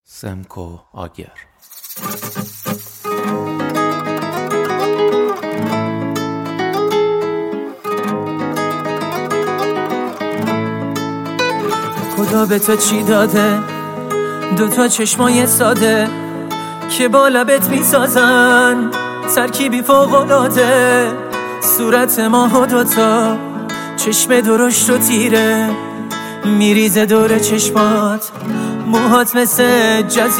سمکو آگر. خدا به تو چی داده؟ دوتا چشمای ساده که با لبت میسازن ترکیبی فوق‌العاده. صورت ماه و دوتا چشم درشت و تیره میریزه دور چشمات، موهات مثل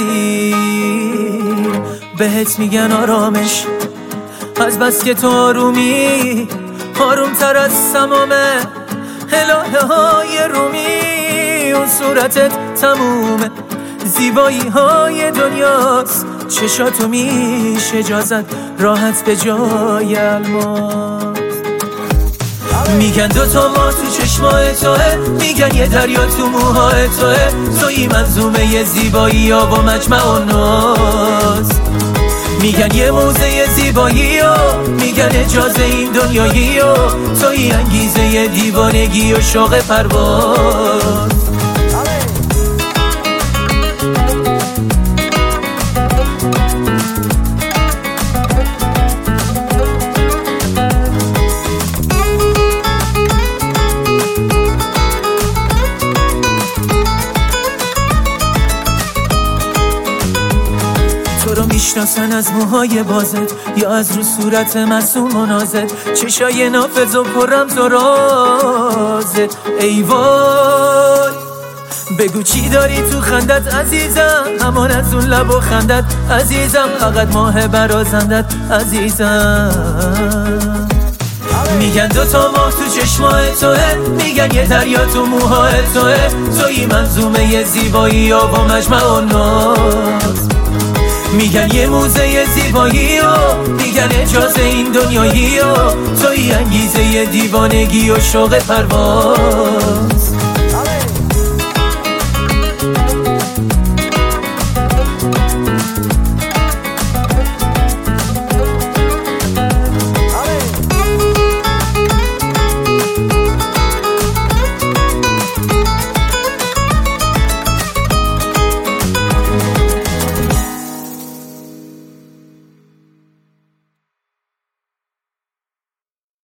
جزیر بهت میگن آرامش، از بس که تو آرومی آرومتر از تمام الهه های رومی. اون صورتت تموم زیبایی های دنیاست، چشاتو میشه جازد راحت به جای الماس. میگن دوتا ماه تو چشمای توه، میگن یه دریا تو موهای توه، توی منظومه زیبایی ها و مجمع الناس. میگن یه موزه زیبایی ها، میگن اجازه این دنیایی ها، توی انگیزه دیوانگی و شوق پرواز. تو رو میشناسن از موهای بازت یا از رو صورت معصوم و نازت، چشای نافذ و پررمز و رازت. ای وای بگو چی داری تو خندت عزیزم، همان از اون لب و خندت عزیزم، فقط ماه برازندت عزیزم. میگن دوتا ماه تو چشمای توه، میگن یه دریا تو موهای توه، توی منظومه زیبایی ها و مجمع الناس. میگن یه موزه زیبایی ها، میگن اجازه این دنیایی ها، توی انگیزه دیوانگی و شوق پرواز.